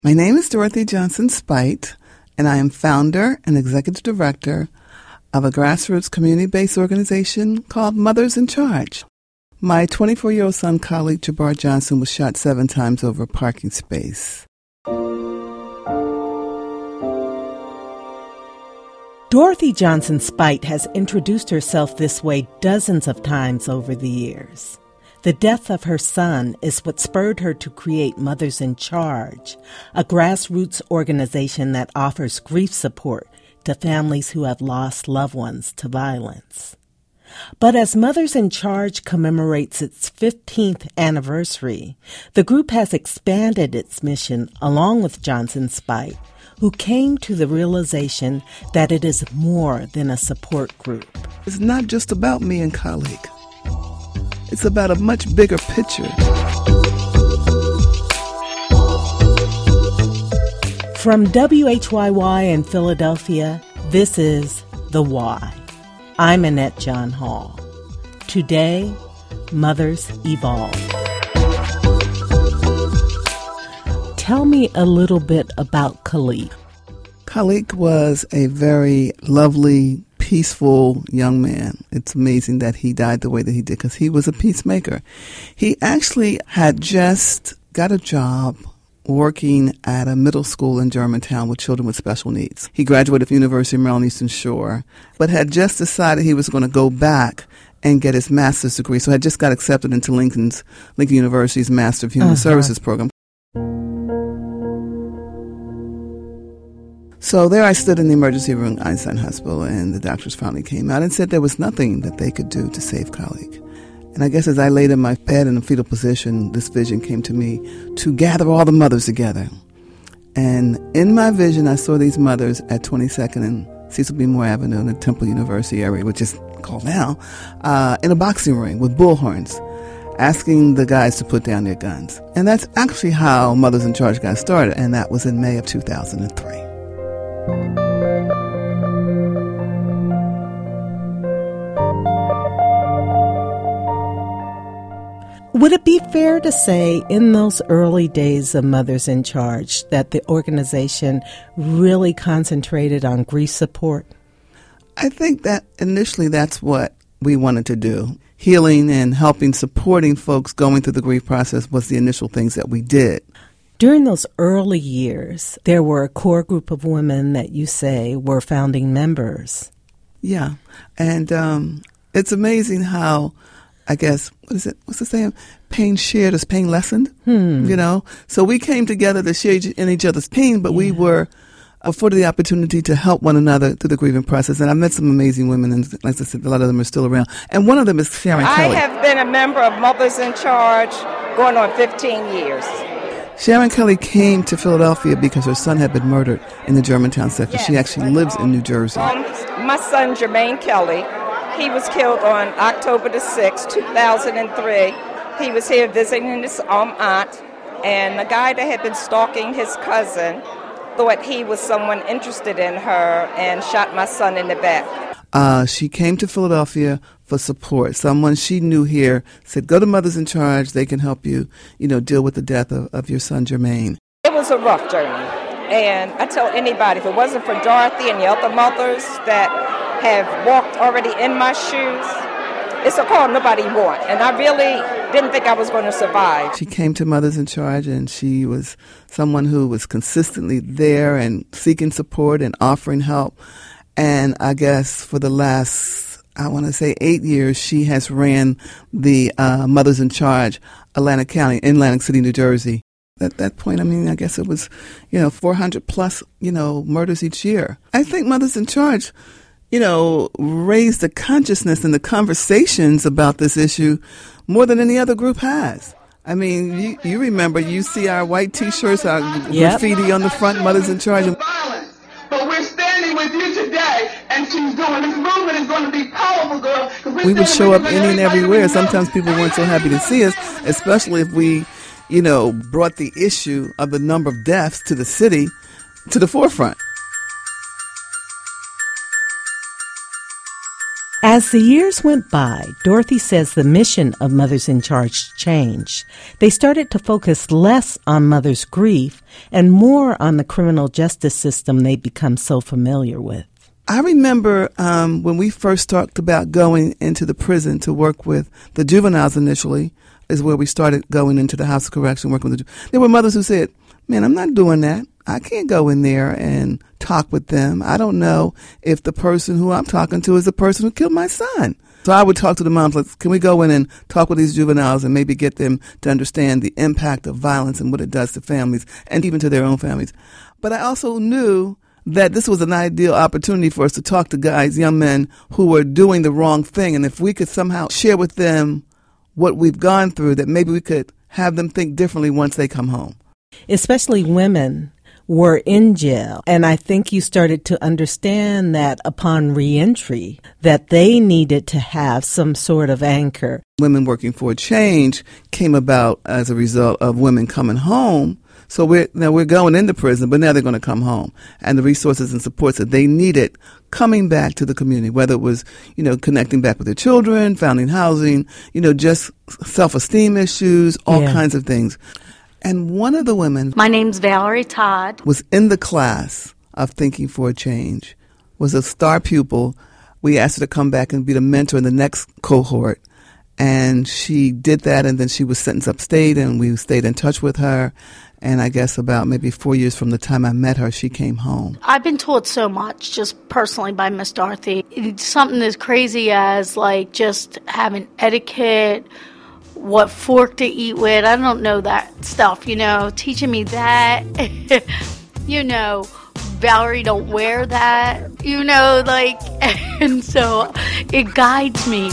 My name is Dorothy Johnson Spite, and I am founder and executive director of a grassroots community-based organization called Mothers in Charge. My 24-year-old son, colleague Jabbar Johnson, was shot 7 times over a parking space. Dorothy Johnson Spite has introduced herself this way dozens of times over the years. The death of her son is what spurred her to create Mothers in Charge, a grassroots organization that offers grief support to families who have lost loved ones to violence. But as Mothers in Charge commemorates its 15th anniversary, the group has expanded its mission along with Johnson Spite, who came to the realization that it is more than a support group. It's not just about me and colleague. It's about a much bigger picture. From WHYY in Philadelphia, this is The Why. I'm Annette John Hall. Today, Mothers Evolve. Tell me a little bit about Khalid. Khalid was a very lovely, peaceful young man. It's amazing that he died the way that he did because he was a peacemaker. He actually had just got a job working at a middle school in Germantown with children with special needs. He graduated from University of Maryland Eastern Shore, but had just decided he was going to go back and get his master's degree. So had just got accepted into Lincoln University's Master of Human Services program. So there I stood in the emergency room at Einstein Hospital, and the doctors finally came out and said there was nothing that they could do to save Khalid. And I guess as I laid in my bed in a fetal position, this vision came to me to gather all the mothers together. And in my vision, I saw these mothers at 22nd and Cecil B. Moore Avenue in the Temple University area, which is called now, in a boxing ring with bullhorns, asking the guys to put down their guns. And that's actually how Mothers in Charge got started, and that was in May of 2003. Would it be fair to say in those early days of Mothers in Charge that the organization really concentrated on grief support? I think that initially that's what we wanted to do. Healing and helping, supporting folks going through the grief process was the initial things that we did. During those early years, there were a core group of women that you say were founding members. Yeah, and it's amazing how, I guess, what's the saying? Pain shared is pain lessened, you know? So we came together to share in each other's pain, but we were afforded the opportunity to help one another through the grieving process. And I met some amazing women, and like I said, a lot of them are still around. And one of them is Sharon Kelly. I have been a member of Mothers in Charge going on 15 years. Sharon Kelly came to Philadelphia because her son had been murdered in the Germantown sector. Yes. She actually lives in New Jersey. My son, Jermaine Kelly, he was killed on October the 6th, 2003. He was here visiting his aunt, and the guy that had been stalking his cousin thought he was someone interested in her and shot my son in the back. She came to Philadelphia for support. Someone she knew here said, go to Mothers in Charge. They can help you, deal with the death of your son, Jermaine. It was a rough journey. And I tell anybody, if it wasn't for Dorothy and the other mothers that have walked already in my shoes, it's a call nobody want. And I really didn't think I was going to survive. She came to Mothers in Charge, and she was someone who was consistently there and seeking support and offering help. And I guess for the last, 8 years, she has ran the Mothers in Charge, Atlantic County, in Atlantic City, New Jersey. At that point, I guess it was, 400 plus, murders each year. I think Mothers in Charge, raised the consciousness and the conversations about this issue more than any other group has. I mean, you remember, you see our white T-shirts, our graffiti on the front, Mothers in Charge. But we're standing with you today, and she's doing this movement is going to be powerful, girl. We would show up any and everywhere. Sometimes people weren't so happy to see us, especially if we, brought the issue of the number of deaths to the city to the forefront. As the years went by, Dorothy says the mission of Mothers in Charge changed. They started to focus less on mothers' grief and more on the criminal justice system they'd become so familiar with. I remember when we first talked about going into the prison to work with the juveniles initially, is where we started going into the House of Correction, working with there were mothers who said, man, I'm not doing that. I can't go in there and talk with them. I don't know if the person who I'm talking to is the person who killed my son. So I would talk to the moms, like, can we go in and talk with these juveniles and maybe get them to understand the impact of violence and what it does to families and even to their own families. But I also knew that this was an ideal opportunity for us to talk to guys, young men who were doing the wrong thing. And if we could somehow share with them what we've gone through, that maybe we could have them think differently once they come home. Especially women were in jail, and I think you started to understand that upon reentry that they needed to have some sort of anchor. Women Working for a Change came about as a result of women coming home. So we're going into prison, but now they're going to come home, and the resources and supports that they needed coming back to the community, whether it was, connecting back with their children, finding housing, just self-esteem issues, all kinds of things. And one of the women, my name's Valerie Todd, was in the class of Thinking for a Change, was a star pupil. We asked her to come back and be the mentor in the next cohort. And she did that, and then she was sentenced upstate, and we stayed in touch with her. And I guess about maybe 4 years from the time I met her, she came home. I've been taught so much just personally by Miss Dorothy. It's something as crazy as like just having etiquette, what fork to eat with. I don't know that stuff, teaching me that. Valerie, don't wear that, and so it guides me.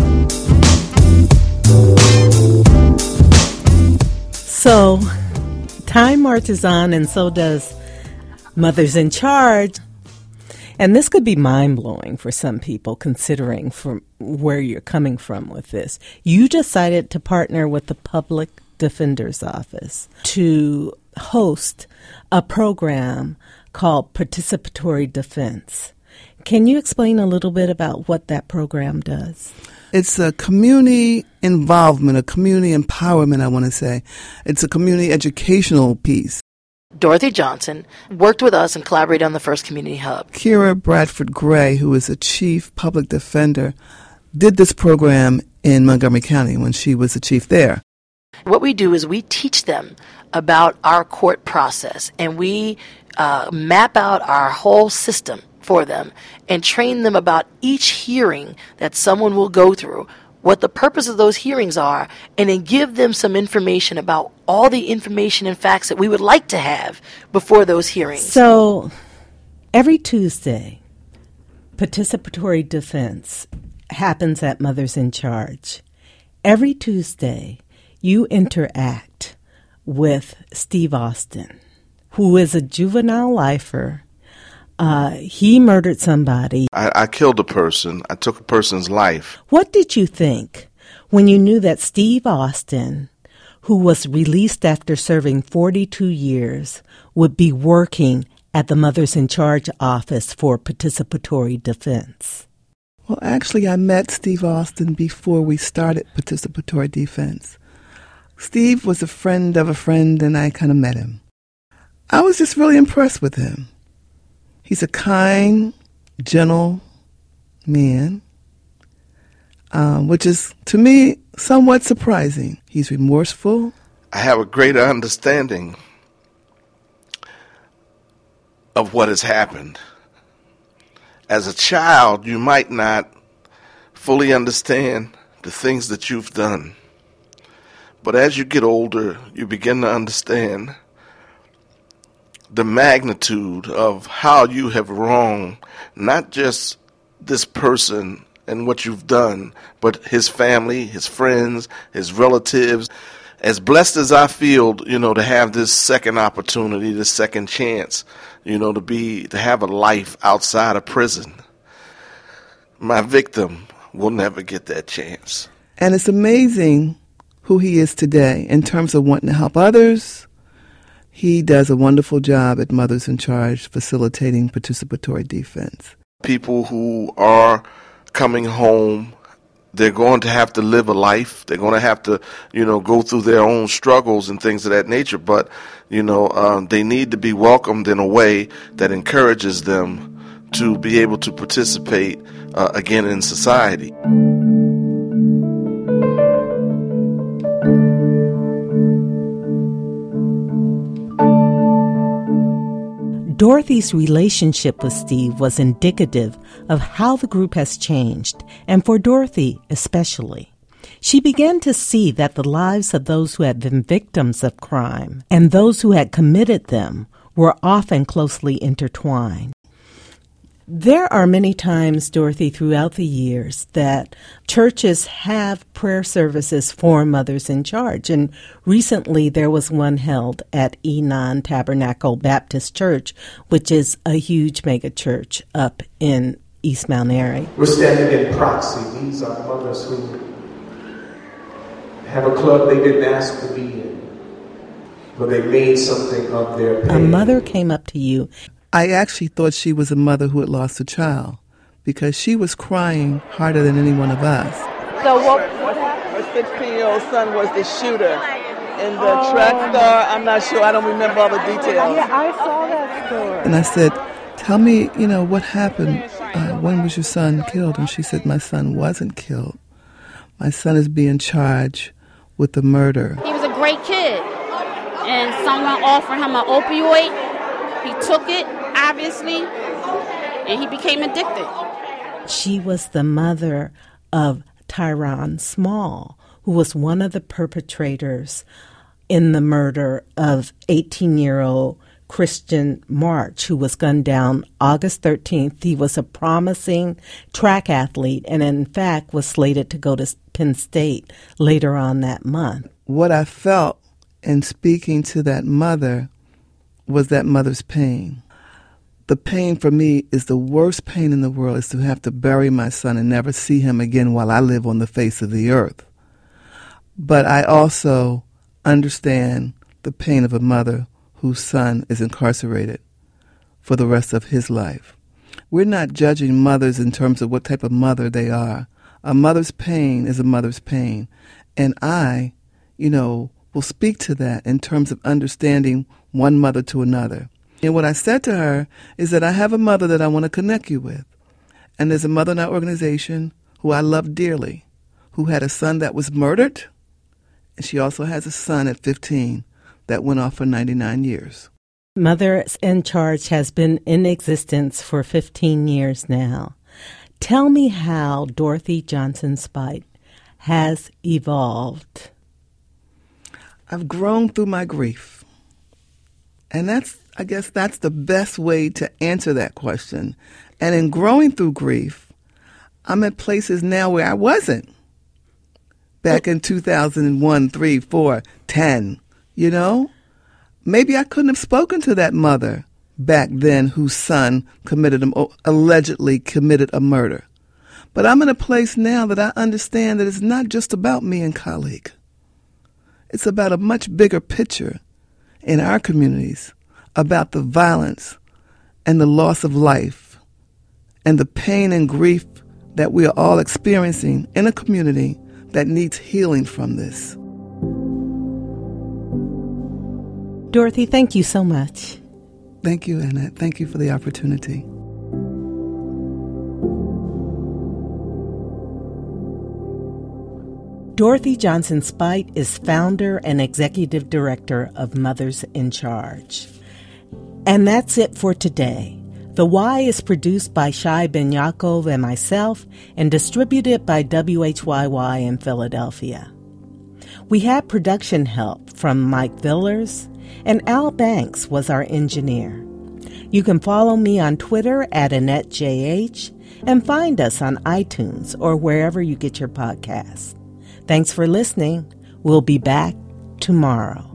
So time marches on, and so does Mothers in Charge. And this could be mind-blowing for some people, considering from where you're coming from with this. You decided to partner with the Public Defender's Office to host a program called Participatory Defense. Can you explain a little bit about what that program does? It's a community involvement, a community empowerment, I want to say. It's a community educational piece. Dorothy Johnson worked with us and collaborated on the first community hub. Kira Bradford Gray, who is a chief public defender, did this program in Montgomery County when she was the chief there. What we do is we teach them about our court process, and we map out our whole system for them and train them about each hearing that someone will go through, what the purpose of those hearings are, and then give them some information about all the information and facts that we would like to have before those hearings. So every Tuesday, participatory defense happens at Mothers in Charge. Every Tuesday, you interact with Steve Austin, who is a juvenile lifer. He murdered somebody. I killed a person. I took a person's life. What did you think when you knew that Steve Austin, who was released after serving 42 years, would be working at the Mothers in Charge office for participatory defense? Well, actually, I met Steve Austin before we started participatory defense. Steve was a friend of a friend, and I kind of met him. I was just really impressed with him. He's a kind, gentle man, which is, to me, somewhat surprising. He's remorseful. I have a greater understanding of what has happened. As a child, you might not fully understand the things that you've done. But as you get older, you begin to understand the magnitude of how you have wronged not just this person and what you've done, but his family, his friends, his relatives. As blessed as I feel, to have this second opportunity, this second chance, to have a life outside of prison, my victim will never get that chance. And it's amazing who he is today in terms of wanting to help others. He does a wonderful job at Mothers in Charge facilitating participatory defense. People who are coming home. They're going to have to live a life. They're going to have to, go through their own struggles and things of that nature. But, they need to be welcomed in a way that encourages them to be able to participate again in society. Dorothy's relationship with Steve was indicative of how the group has changed, and for Dorothy especially. She began to see that the lives of those who had been victims of crime and those who had committed them were often closely intertwined. There are many times, Dorothy, throughout the years that churches have prayer services for mothers in charge. And recently there was one held at Enon Tabernacle Baptist Church, which is a huge mega church up in East Mount Airy. We're standing in proxy. These are mothers who have a club they didn't ask to be in, but they made something of their pain. A mother came up to you. I actually thought she was a mother who had lost a child because she was crying harder than any one of us. So what happened? Her 16-year-old son was the shooter in the track star. I'm not sure. I don't remember all the details. Yeah, I saw that story. And I said, tell me, what happened? When was your son killed? And she said, my son wasn't killed. My son is being charged with the murder. He was a great kid, and someone offered him an opioid. He took it, obviously, and he became addicted. She was the mother of Tyron Small, who was one of the perpetrators in the murder of 18-year-old Christian March, who was gunned down August 13th. He was a promising track athlete and, in fact, was slated to go to Penn State later on that month. What I felt in speaking to that mother was that mother's pain. The pain for me is the worst pain in the world, is to have to bury my son and never see him again while I live on the face of the earth. But I also understand the pain of a mother whose son is incarcerated for the rest of his life. We're not judging mothers in terms of what type of mother they are. A mother's pain is a mother's pain. And I, will speak to that in terms of understanding one mother to another. And what I said to her is that I have a mother that I want to connect you with. And there's a mother in our organization who I love dearly, who had a son that was murdered, and she also has a son at 15 that went off for 99 years. Mothers in Charge has been in existence for 15 years now. Tell me how Dorothy Johnson Speight has evolved. I've grown through my grief. And I guess that's the best way to answer that question. And in growing through grief, I'm at places now where I wasn't. Back in 2001, 3, 4, 10, Maybe I couldn't have spoken to that mother back then whose son allegedly committed a murder. But I'm in a place now that I understand that it's not just about me and colleague. It's about a much bigger picture in our communities about the violence and the loss of life and the pain and grief that we are all experiencing in a community that needs healing from this. Dorothy, thank you so much. Thank you, Annette. Thank you for the opportunity. Dorothy Johnson Speight is founder and executive director of Mothers in Charge. And that's it for today. The Why is produced by Shai Ben Yaakov and myself and distributed by WHYY in Philadelphia. We had production help from Mike Villers, and Al Banks was our engineer. You can follow me on Twitter at AnnetteJH and find us on iTunes or wherever you get your podcasts. Thanks for listening. We'll be back tomorrow.